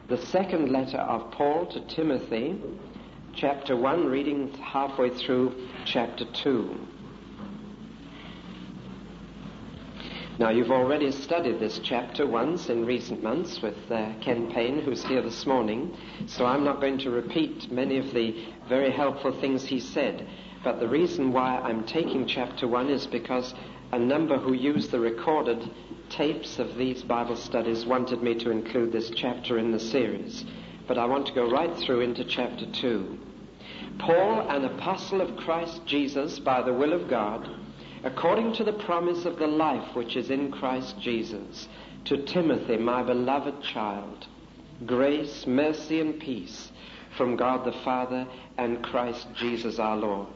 The second letter of Paul to Timothy, chapter 1, reading halfway through chapter 2. Now, you've already studied this chapter once in recent months with Ken Payne, who's here this morning, so I'm not going to repeat many of the very helpful things he said. But the reason why I'm taking chapter 1 is because a number who use the recorded tapes of these Bible studies wanted me to include this chapter in the series. But I want to go right through into chapter 2. Paul, an apostle of Christ Jesus by the will of God, according to the promise of the life which is in Christ Jesus, to Timothy, my beloved child, grace, mercy, and peace from God the Father and Christ Jesus our Lord.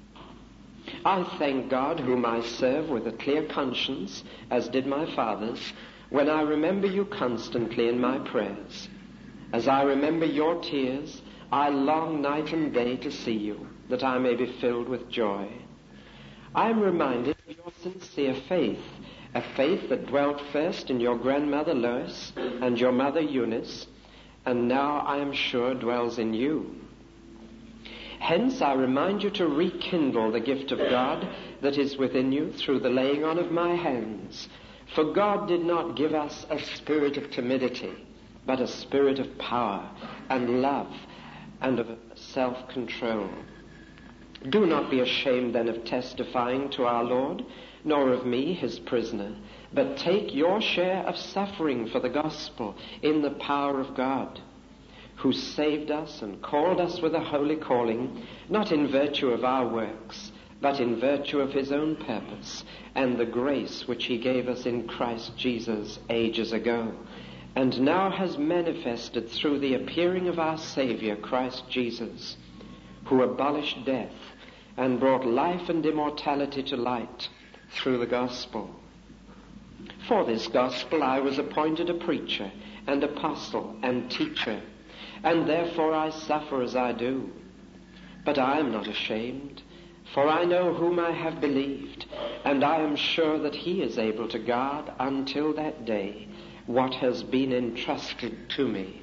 I thank God, whom I serve with a clear conscience, as did my fathers, when I remember you constantly in my prayers. As I remember your tears, I long night and day to see you, that I may be filled with joy. I am reminded of your sincere faith, a faith that dwelt first in your grandmother Lois and your mother Eunice, and now I am sure dwells in you. Hence I remind you to rekindle the gift of God that is within you through the laying on of my hands. For God did not give us a spirit of timidity, but a spirit of power and love and of self-control. Do not be ashamed then of testifying to our Lord, nor of me, his prisoner, but take your share of suffering for the gospel in the power of God, who saved us and called us with a holy calling, not in virtue of our works, but in virtue of his own purpose and the grace which he gave us in Christ Jesus ages ago, and now has manifested through the appearing of our Savior, Christ Jesus, who abolished death and brought life and immortality to light through the gospel. For this gospel I was appointed a preacher and apostle and teacher, and therefore I suffer as I do. But I am not ashamed, for I know whom I have believed, and I am sure that he is able to guard until that day what has been entrusted to me.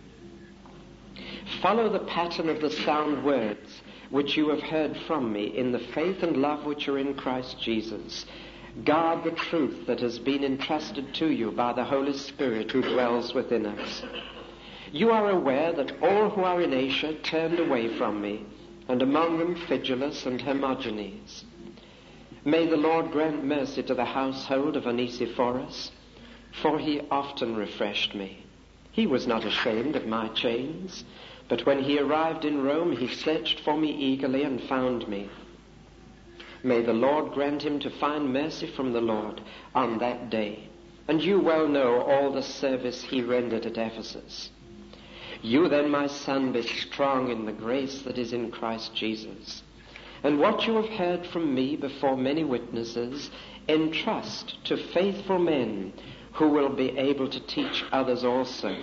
Follow the pattern of the sound words which you have heard from me in the faith and love which are in Christ Jesus. Guard the truth that has been entrusted to you by the Holy Spirit who dwells within us. You are aware that all who are in Asia turned away from me, and among them Phygelus and Hermogenes. May the Lord grant mercy to the household of Onesiphorus, for he often refreshed me. He was not ashamed of my chains, but when he arrived in Rome, he searched for me eagerly and found me. May the Lord grant him to find mercy from the Lord on that day. And you well know all the service he rendered at Ephesus. You then, my son, be strong in the grace that is in Christ Jesus. And what you have heard from me before many witnesses, entrust to faithful men who will be able to teach others also.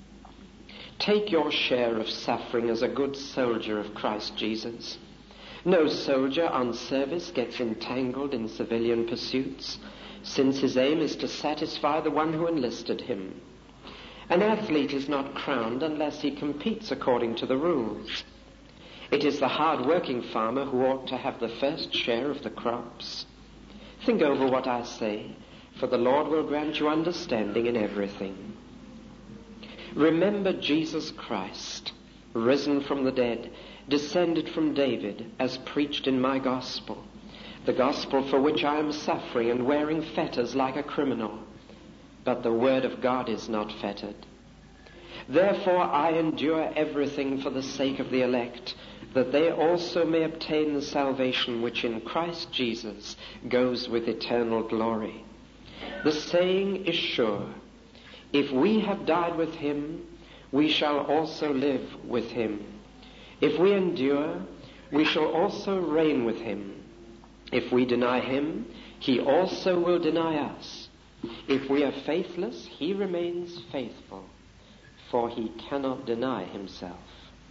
Take your share of suffering as a good soldier of Christ Jesus. No soldier on service gets entangled in civilian pursuits, since his aim is to satisfy the one who enlisted him. An athlete is not crowned unless he competes according to the rules. It is the hard-working farmer who ought to have the first share of the crops. Think over what I say, for the Lord will grant you understanding in everything. Remember Jesus Christ, risen from the dead, descended from David, as preached in my gospel, the gospel for which I am suffering and wearing fetters like a criminal. But the word of God is not fettered. Therefore I endure everything for the sake of the elect, that they also may obtain the salvation which in Christ Jesus goes with eternal glory. The saying is sure, if we have died with him, we shall also live with him. If we endure, we shall also reign with him. If we deny him, he also will deny us. If we are faithless, he remains faithful, for he cannot deny himself.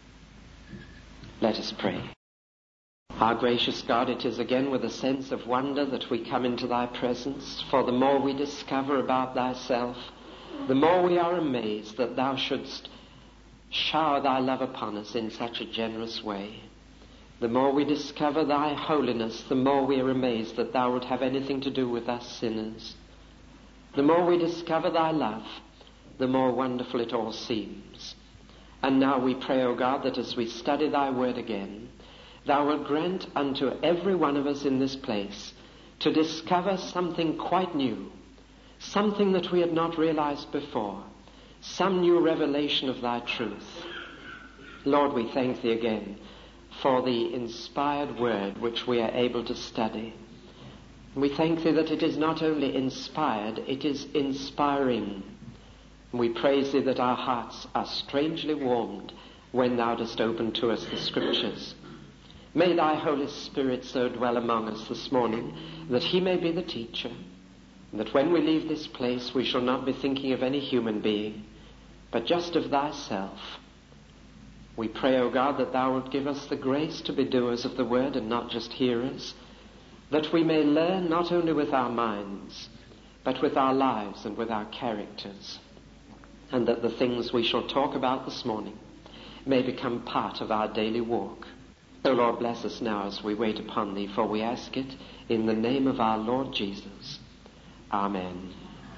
Let us pray. Our gracious God, it is again with a sense of wonder that we come into thy presence, for the more we discover about thyself, the more we are amazed that thou shouldst shower thy love upon us in such a generous way. The more we discover thy holiness, the more we are amazed that thou would have anything to do with us sinners. The more we discover thy love, the more wonderful it all seems. And now we pray, O God, that as we study thy word again, thou wilt grant unto every one of us in this place to discover something quite new, something that we had not realized before, some new revelation of thy truth. Lord, we thank thee again for the inspired word which we are able to study. We thank thee that it is not only inspired, it is inspiring. We praise thee that our hearts are strangely warmed when thou dost open to us the Scriptures. May thy Holy Spirit so dwell among us this morning that he may be the teacher, and that when we leave this place we shall not be thinking of any human being, but just of thyself. We pray, O God, that thou wilt give us the grace to be doers of the word and not just hearers, that we may learn not only with our minds, but with our lives and with our characters, and that the things we shall talk about this morning may become part of our daily walk. O Lord, bless us now as we wait upon thee, for we ask it in the name of our Lord Jesus. Amen.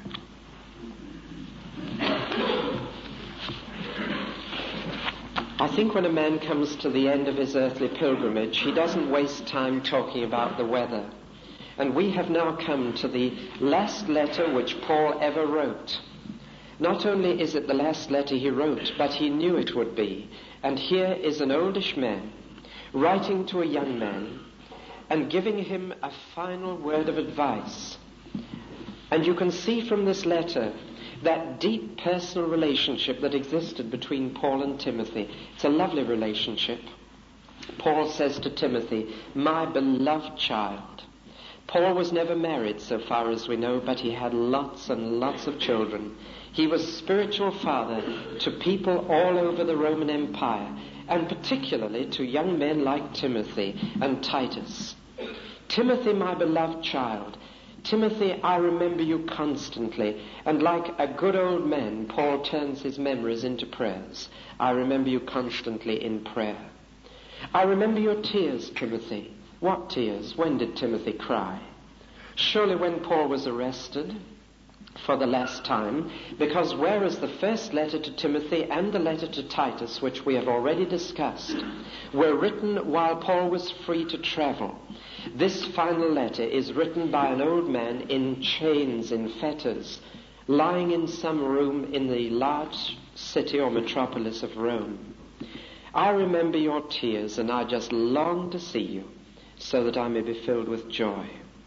I think when a man comes to the end of his earthly pilgrimage, he doesn't waste time talking about the weather. And we have now come to the last letter which Paul ever wrote. Not only is it the last letter he wrote, but he knew it would be. And here is an oldish man writing to a young man and giving him a final word of advice. And you can see from this letter that deep personal relationship that existed between Paul and Timothy. It's a lovely relationship. Paul says to Timothy, "My beloved child." Paul was never married so far as we know, but he had lots and lots of children. He was spiritual father to people all over the Roman Empire, and particularly to young men like Timothy and Titus. "Timothy, my beloved child. Timothy, I remember you constantly." And like a good old man, Paul turns his memories into prayers. "I remember you constantly in prayer. I remember your tears, Timothy." What tears? When did Timothy cry? Surely when Paul was arrested for the last time, because whereas the first letter to Timothy and the letter to Titus, which we have already discussed, were written while Paul was free to travel, this final letter is written by an old man in chains, in fetters, lying in some room in the large city or metropolis of Rome. "I remember your tears, and I just long to see you, so that I may be filled with joy."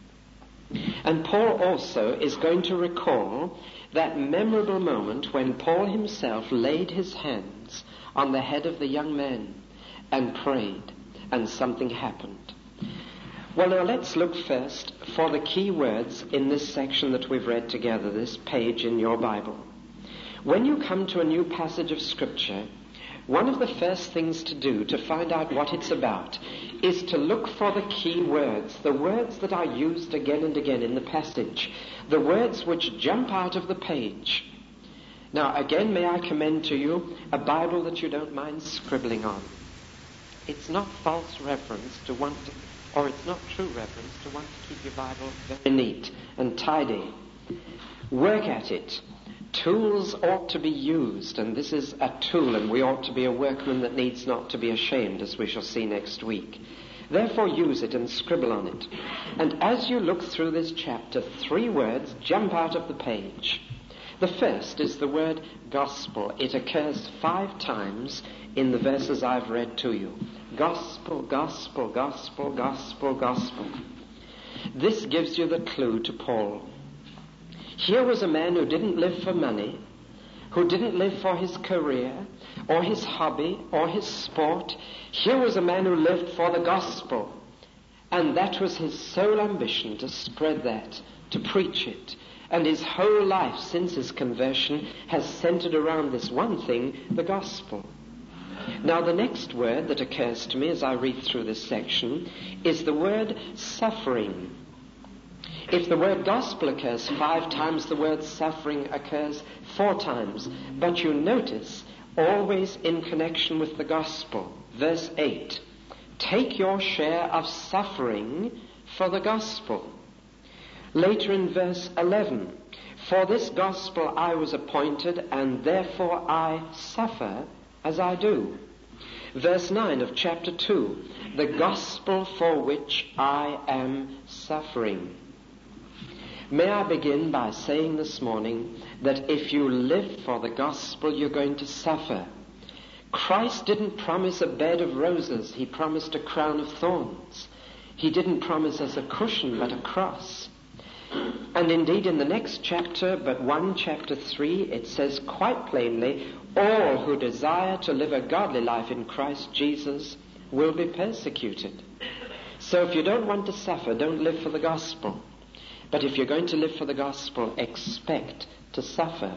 And Paul also is going to recall that memorable moment when Paul himself laid his hands on the head of the young man and prayed, and something happened. Well, now let's look first for the key words in this section that we've read together, this page in your Bible. When you come to a new passage of Scripture, one of the first things to do to find out what it's about is to look for the key words, the words that are used again and again in the passage, the words which jump out of the page. Now, again, may I commend to you a Bible that you don't mind scribbling on. It's not false reference to want to, or it's not true reference to want to keep your Bible very neat and tidy. Work at it. Tools ought to be used, and this is a tool, and we ought to be a workman that needs not to be ashamed, as we shall see next week. Therefore use it and scribble on it. And as you look through this chapter, 3 words jump out of the page. The first is the word gospel. It occurs 5 times in the verses I've read to you. Gospel, gospel, gospel, gospel, gospel. This gives you the clue to Paul. Here was a man who didn't live for money, who didn't live for his career, or his hobby, or his sport. Here was a man who lived for the gospel. And that was his sole ambition, to spread that, to preach it. And his whole life since his conversion has centered around this one thing, the gospel. Now the next word that occurs to me as I read through this section is the word suffering. If the word gospel occurs 5 times, the word suffering occurs 4 times. But you notice always in connection with the gospel. Verse 8, take your share of suffering for the gospel. Later in verse 11, for this gospel I was appointed, and therefore I suffer as I do. Verse 9 of chapter 2, the gospel for which I am suffering. May I begin by saying this morning that if you live for the gospel, you're going to suffer. Christ didn't promise a bed of roses. He promised a crown of thorns. He didn't promise us a cushion, but a cross. And indeed in the next chapter, but 1 chapter 3, it says quite plainly, all who desire to live a godly life in Christ Jesus will be persecuted. So if you don't want to suffer, don't live for the gospel. But if you're going to live for the gospel, expect to suffer.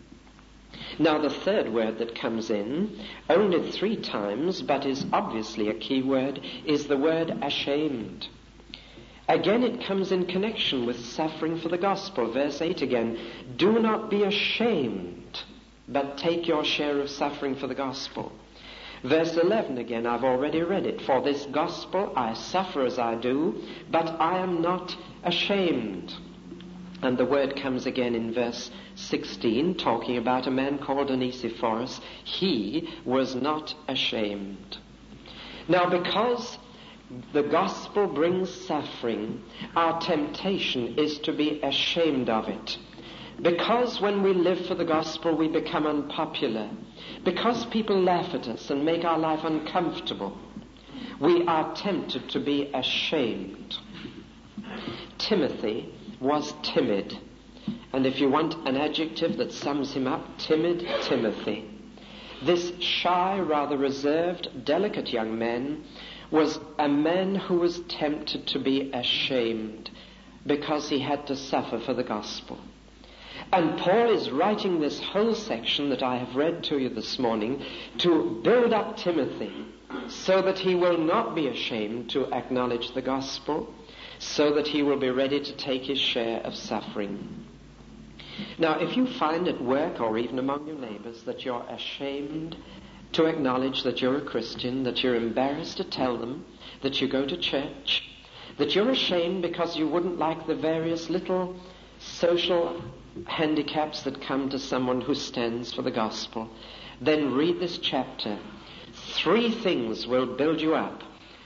Now the third word that comes in, only 3 times, but is obviously a key word, is the word ashamed. Again it comes in connection with suffering for the gospel. Verse 8 again, do not be ashamed, but take your share of suffering for the gospel. Verse 11 again, I've already read it. For this gospel I suffer as I do, but I am not ashamed. And the word comes again in verse 16, talking about a man called Onesiphorus. He was not ashamed. Now because the gospel brings suffering, our temptation is to be ashamed of it. Because when we live for the gospel we become unpopular. Because people laugh at us and make our life uncomfortable, we are tempted to be ashamed. Timothy was timid. And if you want an adjective that sums him up, timid Timothy. This shy, rather reserved, delicate young man was a man who was tempted to be ashamed because he had to suffer for the gospel. And Paul is writing this whole section that I have read to you this morning to build up Timothy so that he will not be ashamed to acknowledge the gospel, so that he will be ready to take his share of suffering. Now, if you find at work or even among your neighbors that you're ashamed to acknowledge that you're a Christian, that you're embarrassed to tell them that you go to church, that you're ashamed because you wouldn't like the various little social handicaps that come to someone who stands for the gospel, then read this chapter. 3 things will build you up.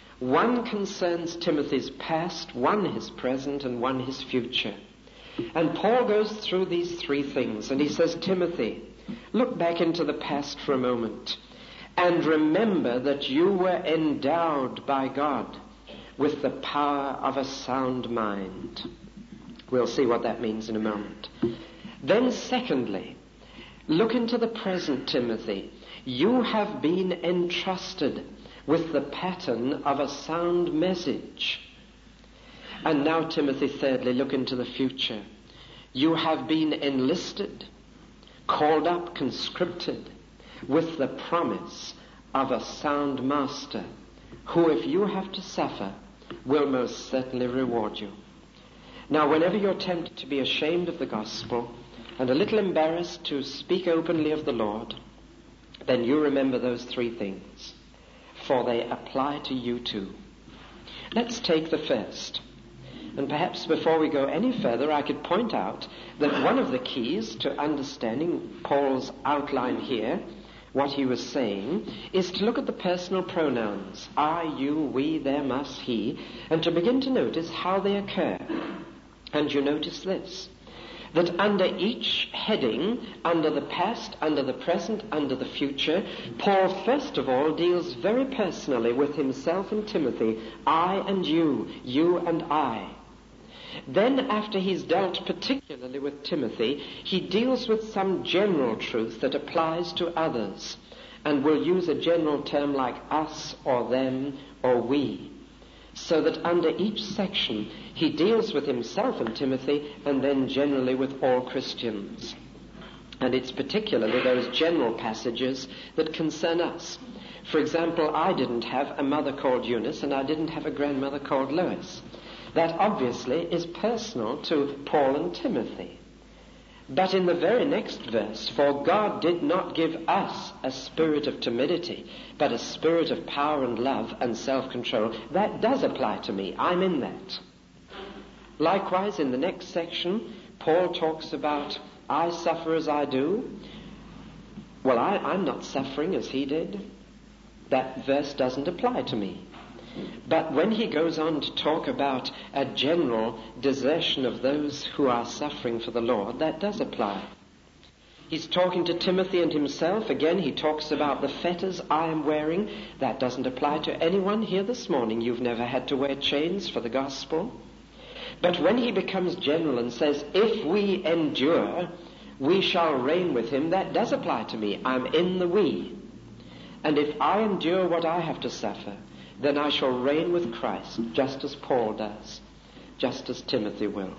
1 concerns Timothy's past, 1 his present, and 1 his future. And Paul goes through these 3 things, and he says, Timothy, look back into the past for a moment, and remember that you were endowed by God with the power of a sound mind. We'll see what that means in a moment. Then secondly, look into the present, Timothy. You have been entrusted with the pattern of a sound message. And now, Timothy, thirdly, look into the future. You have been enlisted, called up, conscripted, with the promise of a sound master, who, if you have to suffer, will most certainly reward you. Now, whenever you're tempted to be ashamed of the gospel and a little embarrassed to speak openly of the Lord, then you remember those 3 things, for they apply to you too. Let's take the first. And perhaps before we go any further, I could point out that one of the keys to understanding Paul's outline here, what he was saying, is to look at the personal pronouns, I, you, we, them, us, he, and to begin to notice how they occur. And you notice this, that under each heading, under the past, under the present, under the future, Paul first of all deals very personally with himself and Timothy, I and you and I. Then after he's dealt particularly with Timothy, he deals with some general truth that applies to others, and will use a general term like us or them or we. So that under each section he deals with himself and Timothy, and then generally with all Christians. And it's particularly those general passages that concern us. For example, I didn't have a mother called Eunice, and I didn't have a grandmother called Lois. That obviously is personal to Paul and Timothy. But in the very next verse, for God did not give us a spirit of timidity, but a spirit of power and love and self-control. That does apply to me. I'm in that. Likewise, in the next section, Paul talks about, I suffer as I do. Well, I'm not suffering as he did. That verse doesn't apply to me. But when he goes on to talk about a general desertion of those who are suffering for the Lord, that does apply. He's talking to Timothy and himself. Again, he talks about the fetters I am wearing. That doesn't apply to anyone here this morning. You've never had to wear chains for the gospel. But when he becomes general and says, if we endure, we shall reign with him, that does apply to me. I'm in the we. And if I endure what I have to suffer, then I shall reign with Christ, just as Paul does, just as Timothy will.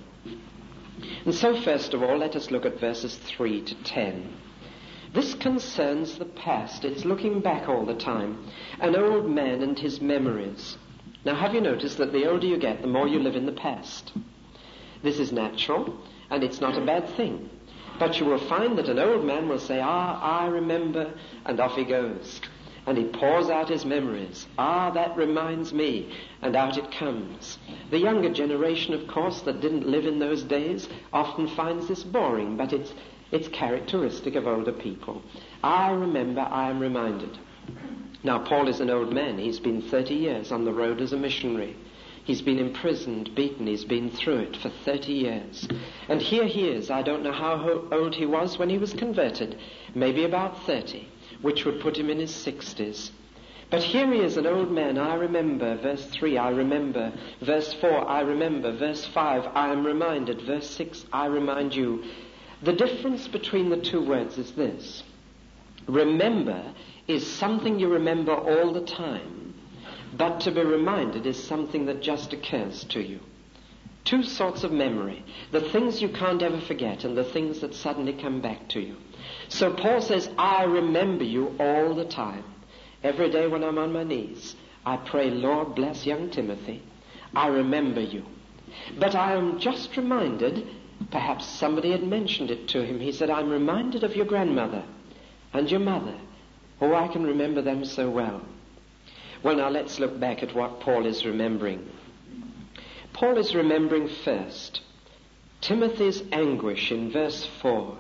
And so, first of all, let us look at verses 3 to 10. This concerns the past. It's looking back all the time. An old man and his memories. Now, have you noticed that the older you get, the more you live in the past? This is natural, and it's not a bad thing. But you will find that an old man will say, I remember, and off he goes. And he pours out his memories. That reminds me. And out it comes. The younger generation, of course, that didn't live in those days, often finds this boring, but it's characteristic of older people. I remember, I am reminded. Now, Paul is an old man. He's been 30 years on the road as a missionary. He's been imprisoned, beaten. He's been through it for 30 years. And here he is. I don't know how old he was when he was converted. Maybe about 30. Which would put him in his 60s. But here he is, an old man. I remember. Verse 3, I remember. Verse 4, I remember. Verse 5, I am reminded. Verse 6, I remind you. The difference between the two words is this. Remember is something you remember all the time, but to be reminded is something that just occurs to you. Two sorts of memory. The things you can't ever forget and the things that suddenly come back to you. So Paul says, I remember you all the time. Every day when I'm on my knees, I pray, Lord, bless young Timothy. I remember you. But I am just reminded, perhaps somebody had mentioned it to him. He said, I'm reminded of your grandmother and your mother. Oh, I can remember them so well. Well, now let's look back at what Paul is remembering. Paul is remembering first Timothy's anguish in verse 4.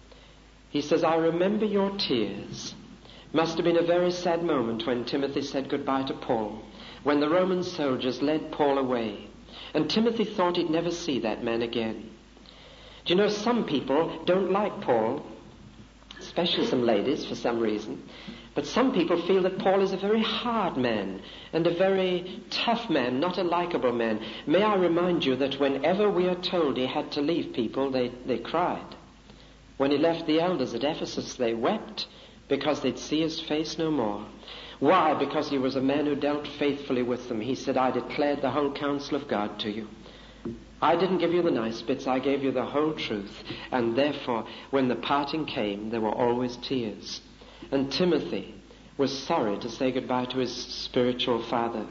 He says, I remember your tears. Must have been a very sad moment when Timothy said goodbye to Paul, when the Roman soldiers led Paul away. And Timothy thought he'd never see that man again. Do you know, some people don't like Paul, especially some ladies for some reason. But some people feel that Paul is a very hard man and a very tough man, not a likable man. May I remind you that whenever we are told he had to leave people, they cried. When he left the elders at Ephesus, they wept because they'd see his face no more. Why? Because he was a man who dealt faithfully with them. He said, I declared the whole counsel of God to you. I didn't give you the nice bits, I gave you the whole truth. And therefore, when the parting came, there were always tears. And Timothy was sorry to say goodbye to his spiritual father.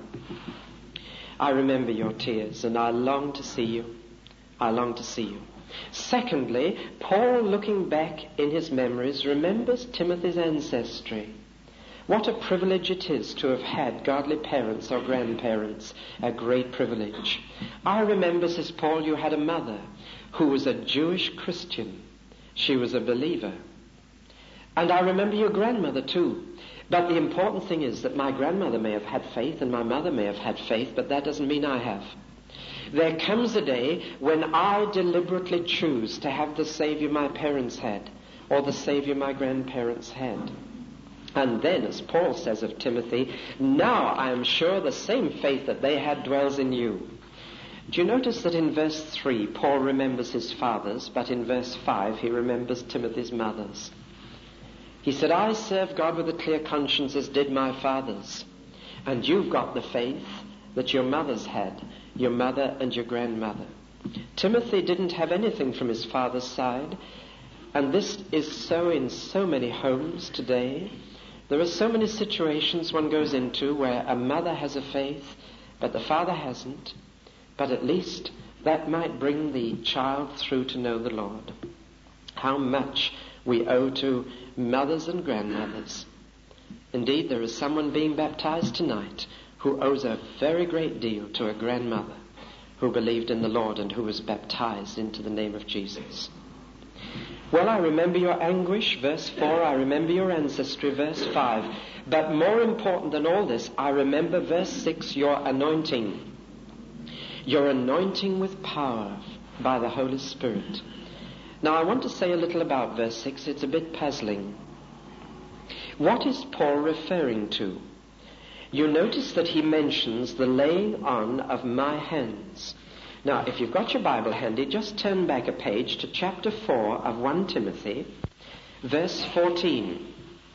I remember your tears, and I long to see you. I long to see you. Secondly, Paul, looking back in his memories, remembers Timothy's ancestry. What a privilege it is to have had godly parents or grandparents. A great privilege. I remember, says Paul, you had a mother who was a Jewish Christian. She was a believer. And I remember your grandmother too. But the important thing is that my grandmother may have had faith and my mother may have had faith, but that doesn't mean I have. There comes a day when I deliberately choose to have the Savior my parents had, or the Savior my grandparents had. And then, as Paul says of Timothy, now I am sure the same faith that they had dwells in you. Do you notice that in verse 3, Paul remembers his fathers, but in verse 5, he remembers Timothy's mothers. He said, I serve God with a clear conscience as did my fathers. And you've got the faith that your mothers had, your mother and your grandmother. Timothy didn't have anything from his father's side, and this is so in so many homes today. There are so many situations one goes into where a mother has a faith, but the father hasn't. But at least that might bring the child through to know the Lord. how much we owe to mothers and grandmothers. Indeed, there is someone being baptized tonight who owes a very great deal to a grandmother who believed in the Lord and who was baptized into the name of Jesus. Well, I remember your anguish, verse 4. I remember your ancestry, verse 5. But more important than all this, I remember, verse 6, your anointing. Your anointing with power by the Holy Spirit. Now, I want to say a little about verse 6. It's a bit puzzling. What is Paul referring to? You notice that he mentions the laying on of my hands. Now, if you've got your Bible handy, just turn back a page to chapter 4 of 1 Timothy, verse 14.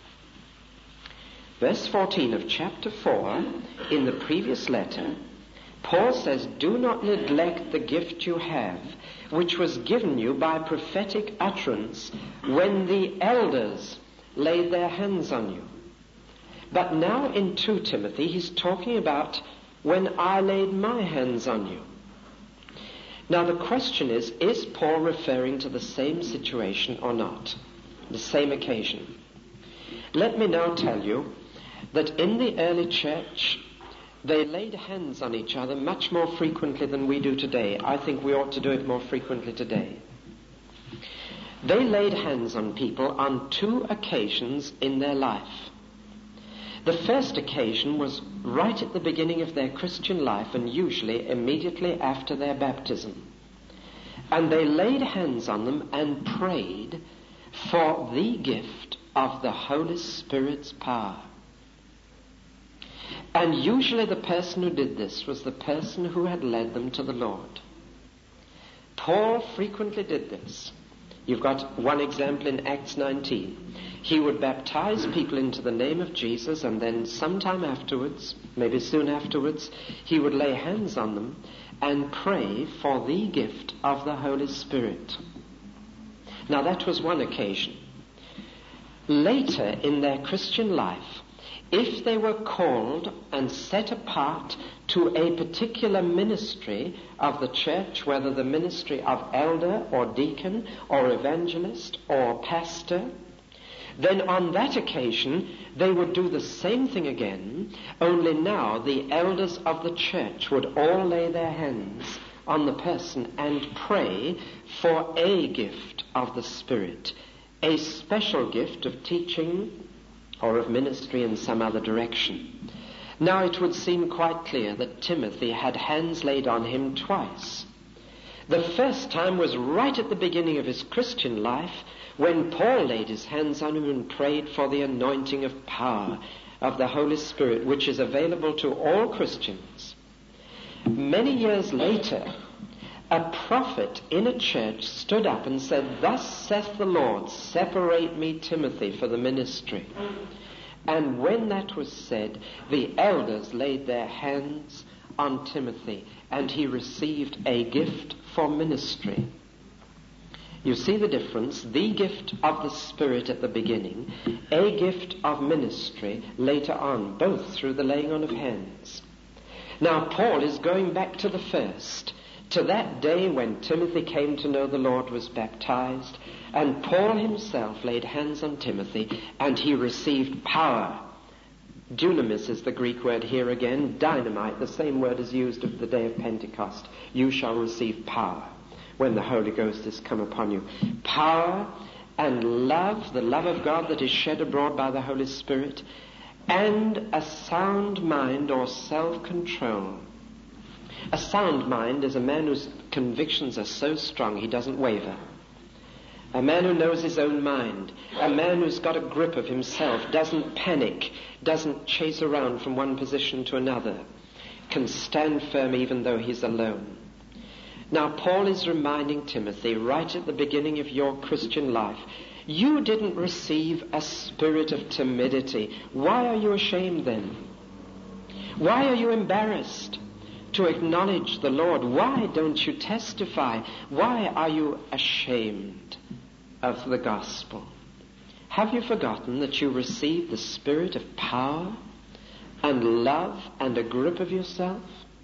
Verse 14 of chapter 4, in the previous letter, Paul says, "Do not neglect the gift you have, which was given you by prophetic utterance when the elders laid their hands on you." But now in 2 Timothy, he's talking about when I laid my hands on you. Now the question is Paul referring to the same situation or not? The same occasion? Let me now tell you that in the early church, they laid hands on each other much more frequently than we do today. I think we ought to do it more frequently today. They laid hands on people on 2 occasions in their life. The first occasion was right at the beginning of their Christian life, and usually immediately after their baptism. And they laid hands on them and prayed for the gift of the Holy Spirit's power. And usually the person who did this was the person who had led them to the Lord. Paul frequently did this. You've got one example in Acts 19. He would baptize people into the name of Jesus, and then sometime afterwards, maybe soon afterwards, he would lay hands on them and pray for the gift of the Holy Spirit. Now that was one occasion. Later in their Christian life, if they were called and set apart to a particular ministry of the church, whether the ministry of elder or deacon or evangelist or pastor, then on that occasion they would do the same thing again, only now the elders of the church would all lay their hands on the person and pray for a gift of the Spirit, a special gift of teaching or of ministry in some other direction. Now it would seem quite clear that Timothy had hands laid on him twice. The first time was right at the beginning of his Christian life, when Paul laid his hands on him and prayed for the anointing of power of the Holy Spirit, which is available to all Christians. Many years later, a prophet in a church stood up and said, "Thus saith the Lord, separate me Timothy for the ministry." And when that was said, the elders laid their hands on Timothy, and he received a gift for ministry. You see the difference? The gift of the Spirit at the beginning, a gift of ministry later on, both through the laying on of hands. Now Paul is going back to the first, to that day when Timothy came to know the Lord, was baptized, and Paul himself laid hands on Timothy, and he received power. Dunamis is the Greek word here again, dynamite, the same word is used of the day of Pentecost. You shall receive power when the Holy Ghost has come upon you. Power and love, the love of God that is shed abroad by the Holy Spirit, and a sound mind or self-control. A sound mind is a man whose convictions are so strong he doesn't waver. A man who knows his own mind. A man who's got a grip of himself, doesn't panic, doesn't chase around from one position to another, can stand firm even though he's alone. Now Paul is reminding Timothy right at the beginning of your Christian life, you didn't receive a spirit of timidity. Why are you ashamed then? Why are you embarrassed to acknowledge the Lord? Why don't you testify? Why are you ashamed of the gospel? Have you forgotten that you received the spirit of power and love and a grip of yourself?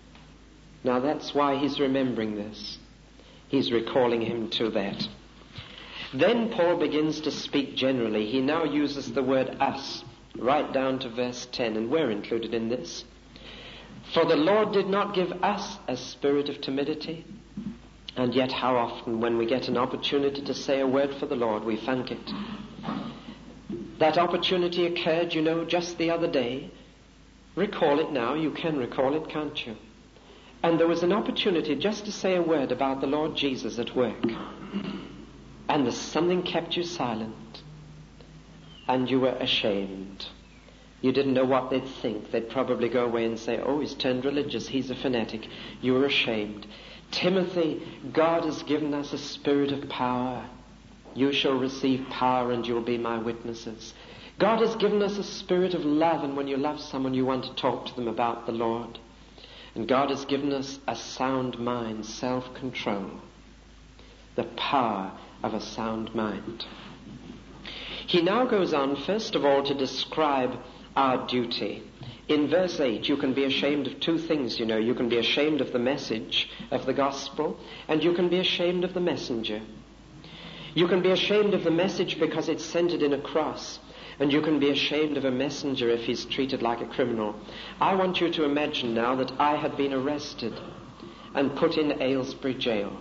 Now that's why he's remembering this. He's recalling him to that. Then Paul begins to speak generally. He now uses the word us, right down to verse 10, and we're included in this. For the Lord did not give us a spirit of timidity, and yet how often when we get an opportunity to say a word for the Lord, we funk it. That opportunity occurred, just the other day. Recall it now. You can recall it, can't you? And there was an opportunity just to say a word about the Lord Jesus at work. And something kept you silent. And you were ashamed. You didn't know what they'd think. They'd probably go away and say, oh, he's turned religious, he's a fanatic. You were ashamed. Timothy, God has given us a spirit of power. You shall receive power and you'll be my witnesses. God has given us a spirit of love, and when you love someone, you want to talk to them about the Lord. And God has given us a sound mind, self-control, the power of a sound mind. He now goes on, first of all, to describe our duty. In verse 8, you can be ashamed of two things, You can be ashamed of the message of the gospel, and you can be ashamed of the messenger. You can be ashamed of the message because it's centered in a cross, and you can be ashamed of a messenger if he's treated like a criminal. I want you to imagine now that I had been arrested and put in Aylesbury jail.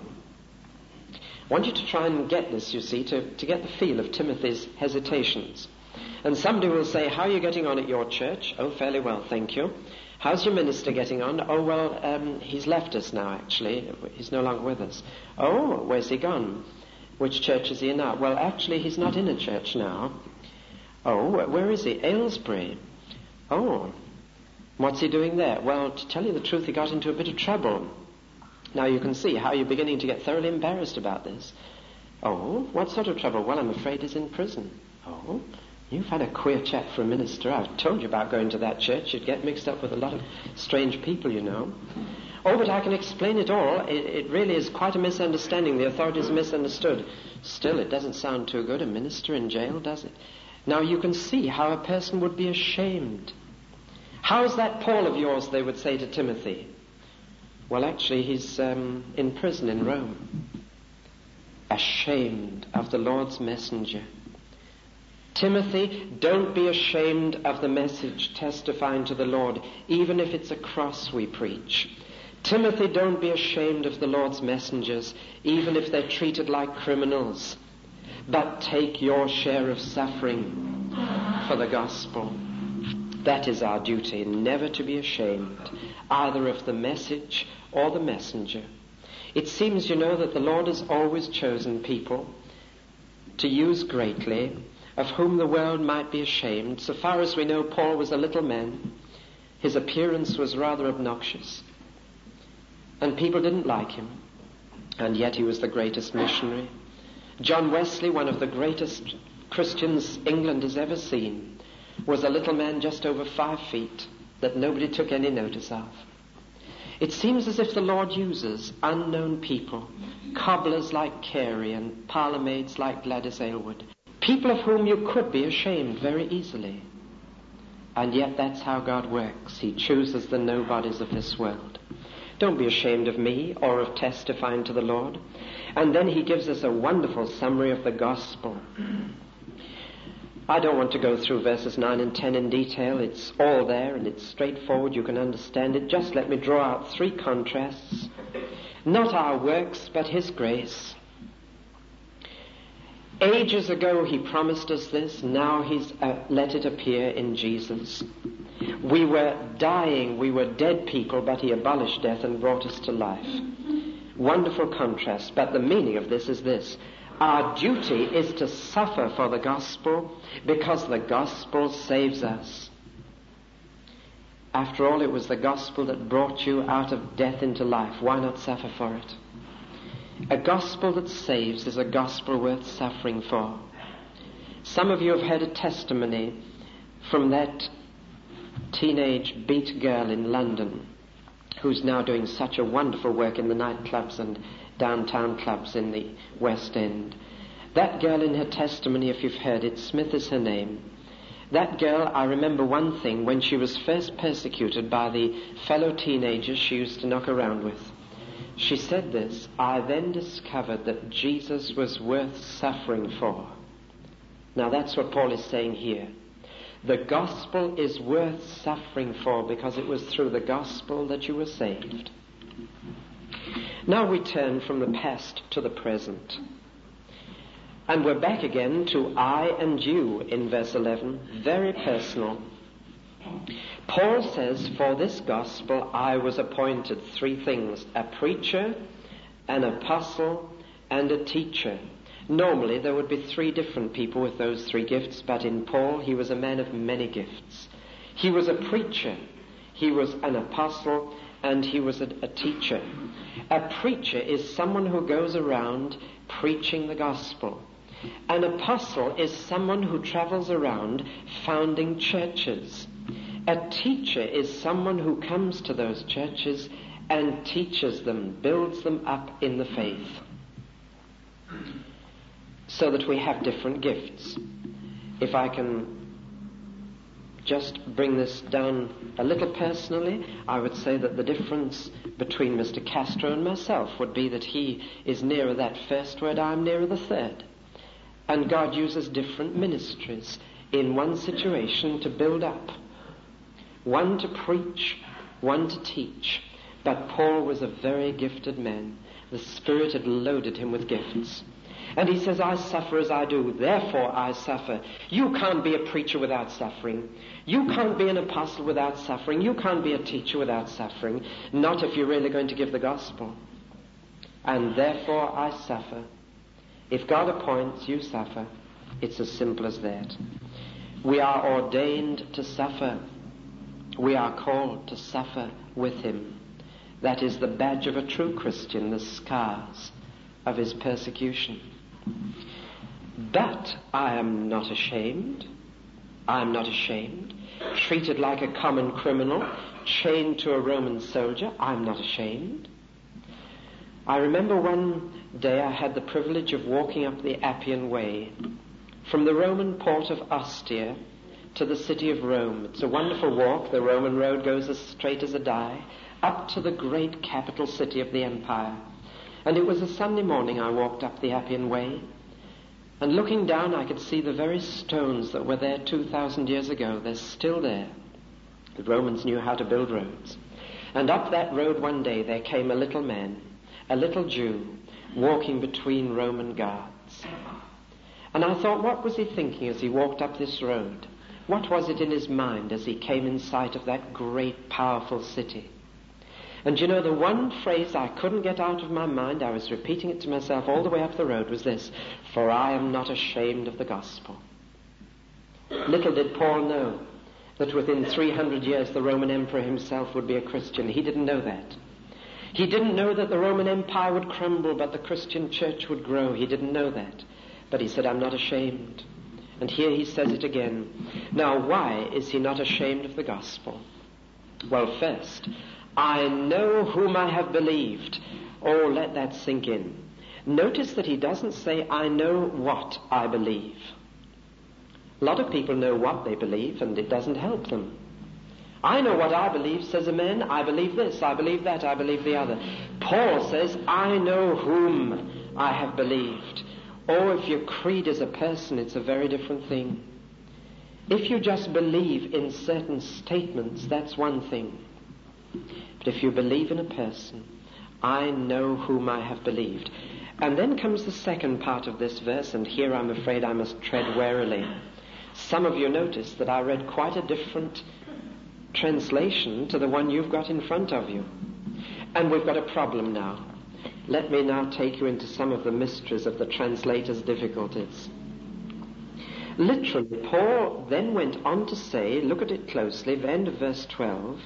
I want you to try and get this, to get the feel of Timothy's hesitations. And somebody will say, how are you getting on at your church? Oh, fairly well, thank you. How's your minister getting on? Oh, well, he's left us now, actually. He's no longer with us. Oh, where's he gone? Which church is he in now? Well, actually, he's not in a church now. Oh, where is he? Aylesbury. Oh, what's he doing there? Well, to tell you the truth, he got into a bit of trouble. Now you can see how you're beginning to get thoroughly embarrassed about this. Oh, what sort of trouble? Well, I'm afraid he's in prison. Oh, you've had a queer chat for a minister. I've told you about going to that church. You'd get mixed up with a lot of strange people, Oh, but I can explain it all. It really is quite a misunderstanding. The authorities misunderstood. Still, it doesn't sound too good. A minister in jail, does it? Now you can see how a person would be ashamed. How's that Paul of yours, they would say to Timothy? Well, actually, he's in prison in Rome. Ashamed of the Lord's messenger. Timothy, don't be ashamed of the message testifying to the Lord, even if it's a cross we preach. Timothy, don't be ashamed of the Lord's messengers, even if they're treated like criminals. But take your share of suffering for the gospel. That is our duty, never to be ashamed, either of the message or the messenger. It seems, that the Lord has always chosen people to use greatly, of whom the world might be ashamed. So far as we know, Paul was a little man. His appearance was rather obnoxious, and people didn't like him, and yet he was the greatest missionary. John Wesley, one of the greatest Christians England has ever seen, was a little man just over 5 feet that nobody took any notice of. It seems as if the Lord uses unknown people, cobblers like Carey and parlourmaids like Gladys Aylward, people of whom you could be ashamed very easily. And yet that's how God works. He chooses the nobodies of this world. Don't be ashamed of me or of testifying to the Lord. And then he gives us a wonderful summary of the gospel. I don't want to go through verses 9 and 10 in detail. It's all there and it's straightforward. You can understand it. Just let me draw out 3 contrasts. Not our works, but his grace. Ages ago he promised us this. Now he's let it appear in Jesus. We were dying, we were dead people, but he abolished death and brought us to life. Wonderful contrast. But the meaning of this is this. Our duty is to suffer for the gospel because the gospel saves us. After all, it was the gospel that brought you out of death into life. Why not suffer for it? A gospel that saves is a gospel worth suffering for. Some of you have heard a testimony from that teenage beat girl in London who's now doing such a wonderful work in the nightclubs and downtown clubs in the West End. That girl, in her testimony, if you've heard it, Smith is her name. That girl, I remember one thing, when she was first persecuted by the fellow teenagers she used to knock around with. She said this, "I then discovered that Jesus was worth suffering for." Now that's what Paul is saying here. The gospel is worth suffering for because it was through the gospel that you were saved. Now we turn from the past to the present. And we're back again to I and you in verse 11, very personal. Paul says, "For this gospel I was appointed," three things: a preacher, an apostle, and a teacher. Normally there would be three different people with those three gifts, but in Paul he was a man of many gifts. He was a preacher, he was an apostle, and he was a teacher. A preacher is someone who goes around preaching the gospel. An apostle is someone who travels around founding churches. A teacher is someone who comes to those churches and teaches them, builds them up in the faith. So that we have different gifts. If I can just bring this down a little personally, I would say that the difference between Mr. Castro and myself would be that he is nearer that first word, I'm nearer the third. And God uses different ministries in one situation to build up. One to preach, one to teach. But Paul was a very gifted man. The Spirit had loaded him with gifts. And he says, "I suffer as I do, therefore I suffer." You can't be a preacher without suffering. You can't be an apostle without suffering. You can't be a teacher without suffering. Not if you're really going to give the gospel. And therefore I suffer. If God appoints, you suffer. It's as simple as that. We are ordained to suffer. We are called to suffer with him. That is the badge of a true Christian, the scars of his persecution. But I am not ashamed. I am not ashamed. Treated like a common criminal, chained to a Roman soldier, I am not ashamed. I remember one day I had the privilege of walking up the Appian Way from the Roman port of Ostia to the city of Rome. It's a wonderful walk. The Roman road goes as straight as a die up to the great capital city of the empire. And it was a Sunday morning I walked up the Appian Way, and looking down I could see the very stones that were there 2,000 years ago. They're still there. The Romans knew how to build roads. And up that road one day there came a little man, a little Jew, walking between Roman guards. And I thought, what was he thinking as he walked up this road? What was it in his mind as he came in sight of that great, powerful city? And you know, the one phrase I couldn't get out of my mind, I was repeating it to myself all the way up the road, was this: "For I am not ashamed of the gospel." Little did Paul know that within 300 years the Roman emperor himself would be a Christian. He didn't know that. He didn't know that the Roman Empire would crumble, but the Christian church would grow. He didn't know that. But he said, "I'm not ashamed." And here he says it again. Now, why is he not ashamed of the gospel? Well, first, I know whom I have believed. Oh, let that sink in. Notice that he doesn't say, I know what I believe. A lot of people know what they believe, and it doesn't help them. I know what I believe, says a man. I believe this, I believe that, I believe the other. Paul says, I know whom I have believed. Oh, if your creed is a person, it's a very different thing. If you just believe in certain statements, that's one thing. But if you believe in a person, I know whom I have believed. And then comes the second part of this verse, and here I'm afraid I must tread warily. Some of you noticed that I read quite a different translation to the one you've got in front of you. And we've got a problem now. Let me now take you into some of the mysteries of the translator's difficulties. Literally, Paul then went on to say, look at it closely, the end of verse 12,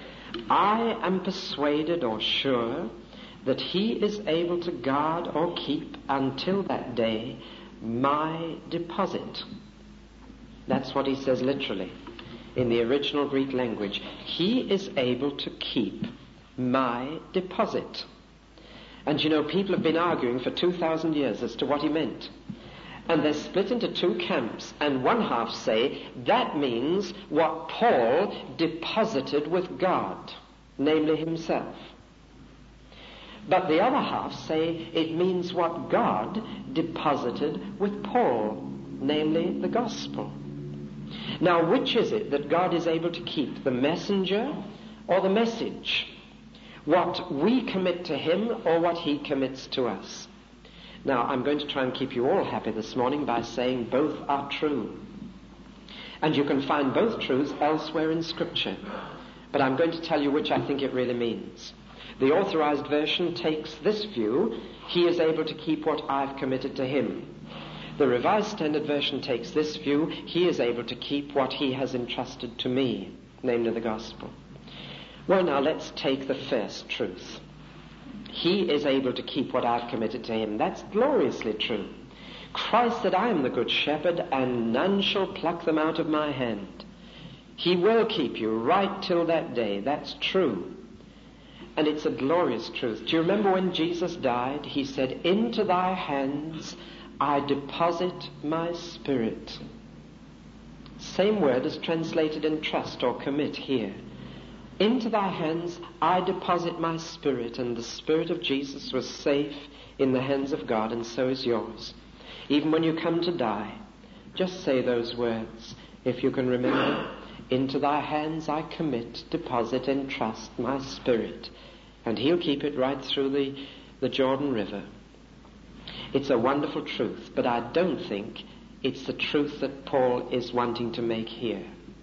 I am persuaded or sure that he is able to guard or keep until that day my deposit. That's what he says literally in the original Greek language. He is able to keep my deposit. And you know, people have been arguing for 2,000 years as to what he meant. And they're split into two camps, and one half say that means what Paul deposited with God, namely himself. But the other half say it means what God deposited with Paul, namely the gospel. Now, which is it that God is able to keep, the messenger or the message? What we commit to him or what he commits to us? Now, I'm going to try and keep you all happy this morning by saying both are true. And you can find both truths elsewhere in Scripture. But I'm going to tell you which I think it really means. The Authorized Version takes this view: he is able to keep what I've committed to him. The Revised Standard Version takes this view: he is able to keep what he has entrusted to me, namely the gospel. Well, now let's take the first truth. He is able to keep what I've committed to him. That's gloriously true. Christ said, I am the good shepherd, and none shall pluck them out of my hand. He will keep you right till that day. That's true. And it's a glorious truth. Do you remember when Jesus died? He said, into thy hands I deposit my spirit. Same word as translated entrust or commit here. Into thy hands I deposit my spirit. And the Spirit of Jesus was safe in the hands of God, and so is yours. Even when you come to die, just say those words, if you can remember. Into thy hands I commit, deposit, entrust my spirit. And he'll keep it right through the Jordan River. It's a wonderful truth, but I don't think it's the truth that Paul is wanting to make here.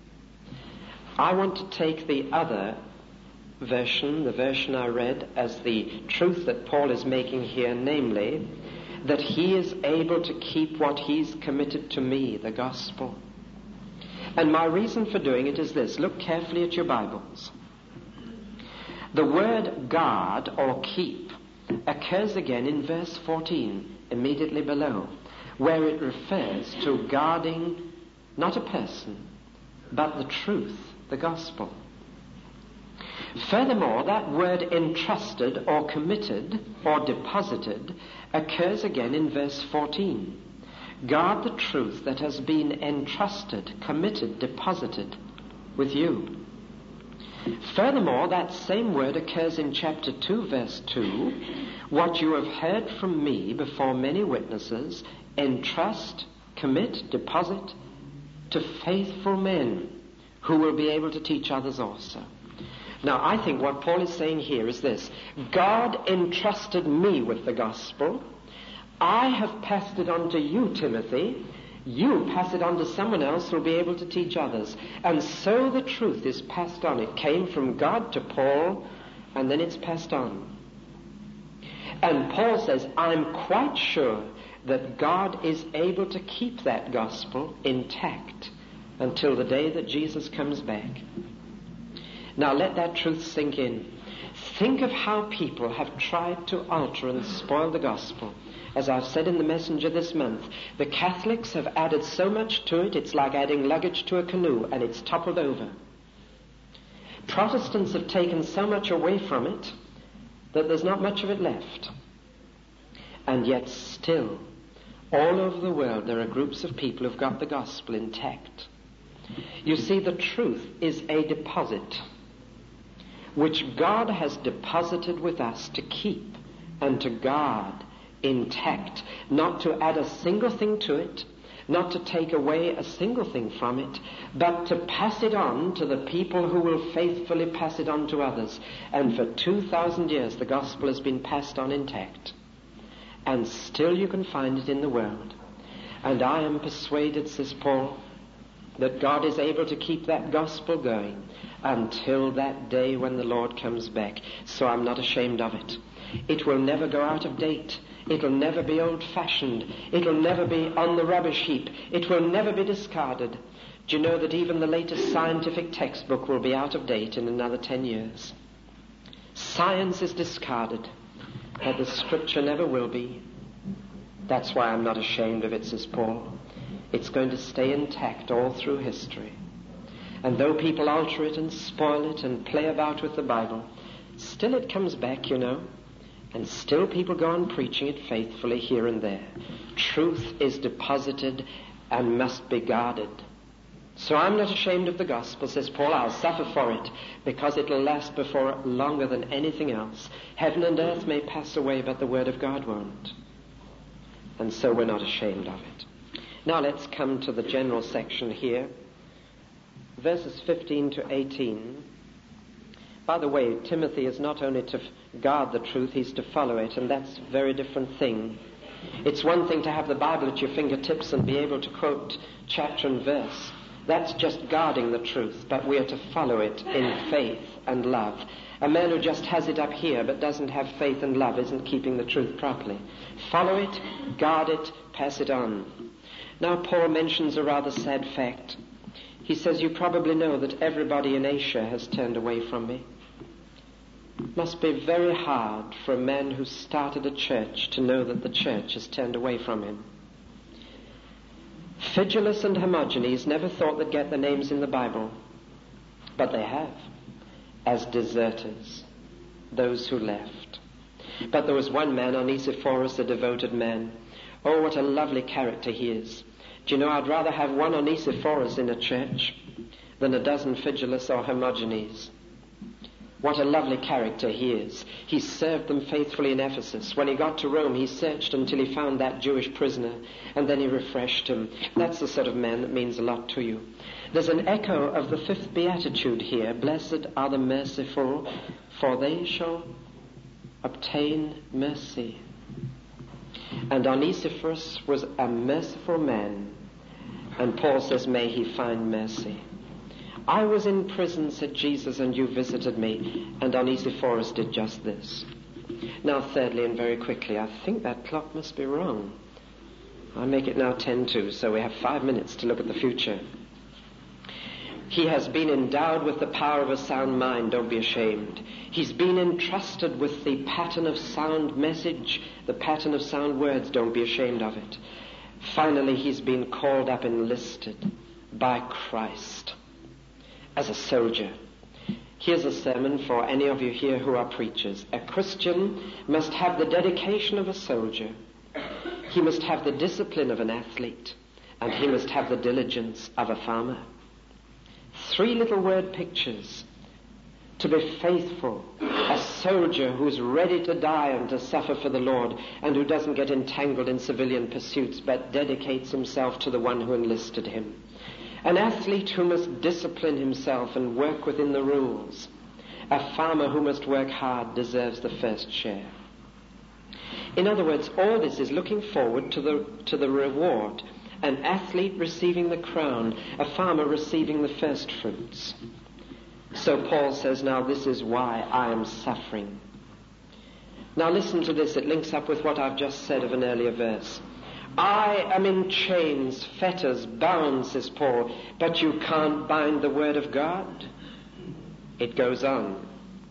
I want to take the other version, the version I read, as the truth that Paul is making here, namely, that he is able to keep what he's committed to me, the gospel. And my reason for doing it is this. Look carefully at your Bibles. The word guard or keep occurs again in verse 14, immediately below, where it refers to guarding not a person, but the truth, the gospel. Furthermore, that word entrusted or committed or deposited occurs again in verse 14. Guard the truth that has been entrusted, committed, deposited with you. Furthermore, that same word occurs in chapter 2, verse 2. What you have heard from me before many witnesses, entrust, commit, deposit to faithful men who will be able to teach others also. Now, I think what Paul is saying here is this. God entrusted me with the gospel. I have passed it on to you, Timothy. You pass it on to someone else who will be able to teach others. And so the truth is passed on. It came from God to Paul, and then it's passed on. And Paul says, I'm quite sure that God is able to keep that gospel intact until the day that Jesus comes back. Now let that truth sink in. Think of how people have tried to alter and spoil the gospel. As I've said in the Messenger this month, the Catholics have added so much to it, it's like adding luggage to a canoe, and it's toppled over. Protestants have taken so much away from it that there's not much of it left. And yet still, all over the world, there are groups of people who've got the gospel intact. You see, the truth is a deposit which God has deposited with us to keep and to guard intact, not to add a single thing to it, not to take away a single thing from it, but to pass it on to the people who will faithfully pass it on to others. And for 2,000 years the gospel has been passed on intact. And still you can find it in the world. And I am persuaded, says Paul, that God is able to keep that gospel going until that day when the Lord comes back. So I'm not ashamed of it. It will never go out of date. It'll never be old-fashioned. It'll never be on the rubbish heap. It will never be discarded. Do you know that even the latest scientific textbook will be out of date in another 10 years? Science is discarded, but the Scripture never will be. That's why I'm not ashamed of it, says Paul. It's going to stay intact all through history. And though people alter it and spoil it and play about with the Bible, still it comes back, you know. And still people go on preaching it faithfully here and there. Truth is deposited and must be guarded. So I'm not ashamed of the gospel, says Paul. I'll suffer for it, because it'll last before longer than anything else. Heaven and earth may pass away, but the word of God won't. And so we're not ashamed of it. Now let's come to the general section here. Verses 15 to 18. By the way, Timothy is not only to guard the truth, he's to follow it, and that's a very different thing. It's one thing to have the Bible at your fingertips and be able to quote chapter and verse. That's just guarding the truth, but we are to follow it in faith and love. A man who just has it up here but doesn't have faith and love isn't keeping the truth properly. Follow it, guard it, pass it on. Now Paul mentions a rather sad fact. He says, you probably know that everybody in Asia has turned away from me. It must be very hard for a man who started a church to know that the church has turned away from him. Phygelus and Hermogenes never thought they'd get their names in the Bible, but they have, as deserters, those who left. But there was one man, Onesiphorus, a devoted man. Oh, what a lovely character he is. Do you know, I'd rather have one Onesiphorus in a church than a dozen Phygelus or Hermogenes. What a lovely character he is. He served them faithfully in Ephesus. When he got to Rome, he searched until he found that Jewish prisoner, and then he refreshed him. That's the sort of man that means a lot to you. There's an echo of the fifth beatitude here. Blessed are the merciful, for they shall obtain mercy. And Onesiphorus was a merciful man, and Paul says, may he find mercy. I was in prison, said Jesus, and you visited me, and Onesiphorus did just this. Now, thirdly, and very quickly, I think that clock must be wrong. I make it now 10:02, so we have 5 minutes to look at the future. He has been endowed with the power of a sound mind, don't be ashamed. He's been entrusted with the pattern of sound message, the pattern of sound words, don't be ashamed of it. Finally, he's been called up, enlisted by Christ as a soldier. Here's a sermon for any of you here who are preachers. A Christian must have the dedication of a soldier. He must have the discipline of an athlete, and he must have the diligence of a farmer. 3 little word pictures. To be faithful, a soldier who's ready to die and to suffer for the Lord, and who doesn't get entangled in civilian pursuits but dedicates himself to the one who enlisted him. An athlete who must discipline himself and work within the rules. A farmer who must work hard deserves the first share. In other words, all this is looking forward to the reward. An athlete receiving the crown, a farmer receiving the first fruits. So Paul says, now this is why I am suffering. Now listen to this, it links up with what I've just said of an earlier verse. I am in chains, fetters, bound, says Paul, but you can't bind the word of God. It goes on.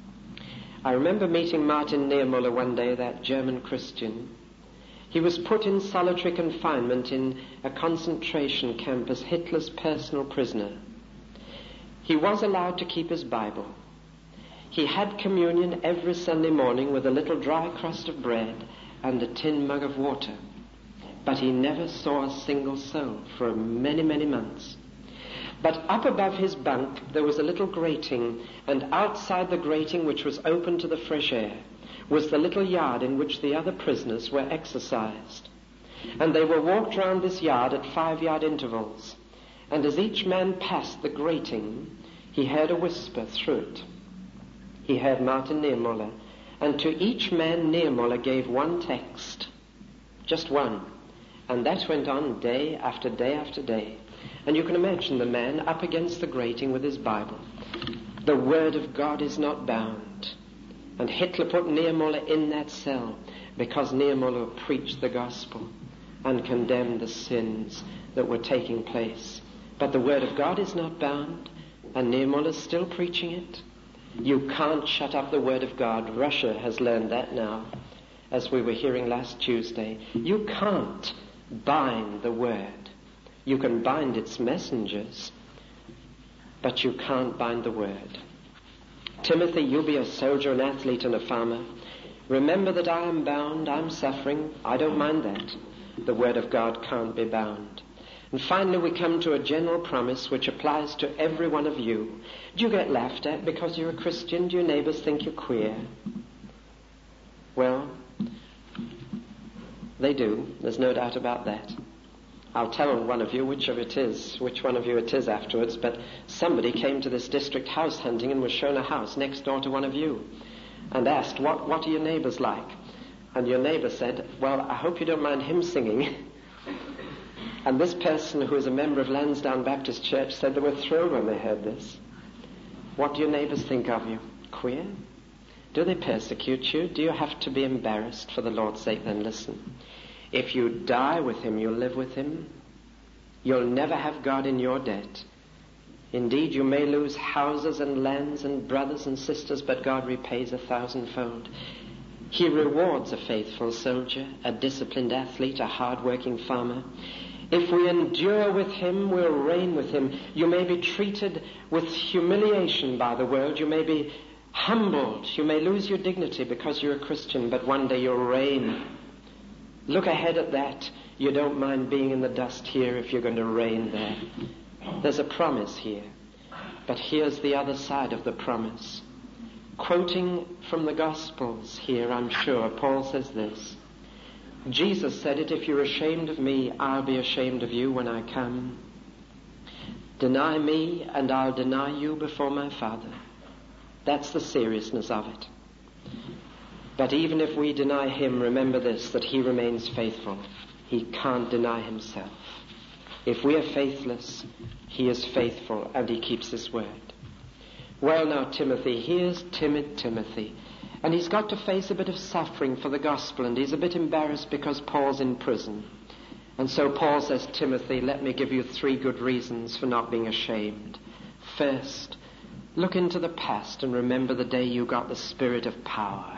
I remember meeting Martin Niemöller one day, that German Christian. He was put in solitary confinement in a concentration camp as Hitler's personal prisoner. He was allowed to keep his Bible. He had communion every Sunday morning with a little dry crust of bread and a tin mug of water. But he never saw a single soul for many, many months. But up above his bunk there was a little grating, and outside the grating, which was open to the fresh air, was the little yard in which the other prisoners were exercised. And they were walked round this yard at 5-yard intervals. And as each man passed the grating, he heard a whisper through it. He heard Martin Niemöller, and to each man Niemöller gave one text, just one. And that went on day after day after day. And you can imagine the man up against the grating with his Bible. The Word of God is not bound. And Hitler put Niemöller in that cell because Niemöller preached the gospel and condemned the sins that were taking place. But the Word of God is not bound, and Niemöller's still preaching it. You can't shut up the Word of God. Russia has learned that now, as we were hearing last Tuesday. You can't bind the Word. You can bind its messengers, but you can't bind the Word. Timothy, you be a soldier, an athlete, and a farmer. Remember that I am bound, I'm suffering. I don't mind that. The Word of God can't be bound. And finally we come to a general promise which applies to every one of you. Do you get laughed at because you're a Christian? Do your neighbors think you're queer? Well, they do. There's no doubt about that. I'll tell one of you which one of you it is afterwards, but somebody came to this district house hunting and was shown a house next door to one of you and asked, what are your neighbors like? And your neighbor said, well, I hope you don't mind him singing. And this person, who is a member of Lansdowne Baptist Church, said they were thrilled when they heard this. What do your neighbors think of you? Queer? Do they persecute you? Do you have to be embarrassed? For the Lord's sake, then listen. If you die with him, you'll live with him. You'll never have God in your debt. Indeed, you may lose houses and lands and brothers and sisters, but God repays 1,000-fold. He rewards a faithful soldier, a disciplined athlete, a hard-working farmer. If we endure with him, we'll reign with him. You may be treated with humiliation by the world. You may be humbled. You may lose your dignity because you're a Christian, but one day you'll reign. Look ahead at that. You don't mind being in the dust here if you're going to reign there. There's a promise here. But here's the other side of the promise. Quoting from the Gospels here, I'm sure, Paul says this. Jesus said it, if you're ashamed of me, I'll be ashamed of you when I come. Deny me and I'll deny you before my Father. That's the seriousness of it. But even if we deny him, remember this, that he remains faithful. He can't deny himself. If we are faithless, he is faithful and he keeps his word. Well now, Timothy, here's timid Timothy. And he's got to face a bit of suffering for the gospel, and he's a bit embarrassed because Paul's in prison. And so Paul says, Timothy, let me give you 3 good reasons for not being ashamed. First, look into the past and remember the day you got the spirit of power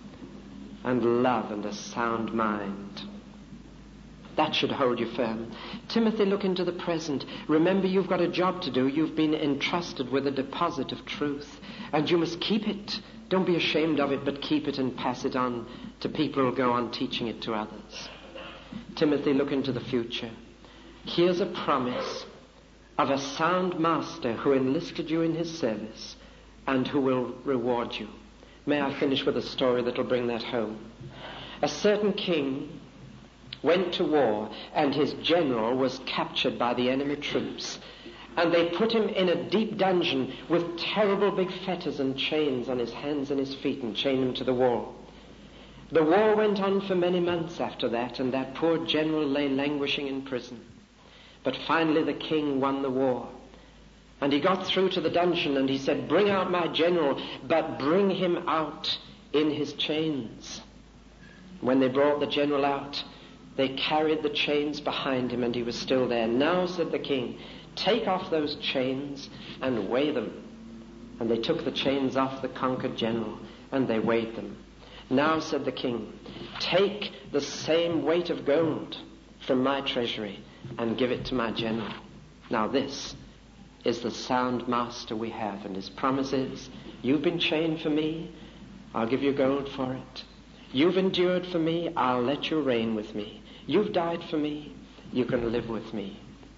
and love and a sound mind. That should hold you firm. Timothy, look into the present. Remember, you've got a job to do. You've been entrusted with a deposit of truth, and you must keep it. Don't be ashamed of it, but keep it and pass it on to people who will go on teaching it to others. Timothy, look into the future. Here's a promise of a sound master who enlisted you in his service and who will reward you. May I finish with a story that will bring that home. A certain king went to war, and his general was captured by the enemy troops. And they put him in a deep dungeon with terrible big fetters and chains on his hands and his feet and chained him to the wall. The war went on for many months after that, and that poor general lay languishing in prison. But finally the king won the war. And he got through to the dungeon and he said, bring out my general, but bring him out in his chains. When they brought the general out, they carried the chains behind him and he was still there. Now, said the king, take off those chains and weigh them. And they took the chains off the conquered general and they weighed them. Now, said the king, take the same weight of gold from my treasury and give it to my general. Now this is the sound master we have, and his promise is, you've been chained for me, I'll give you gold for it. You've endured for me, I'll let you reign with me. You've died for me, you can live with me.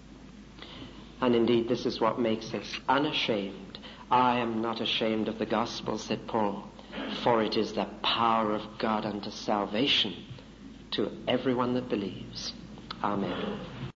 And indeed, this is what makes us unashamed. I am not ashamed of the gospel, said Paul, for it is the power of God unto salvation to everyone that believes. Amen.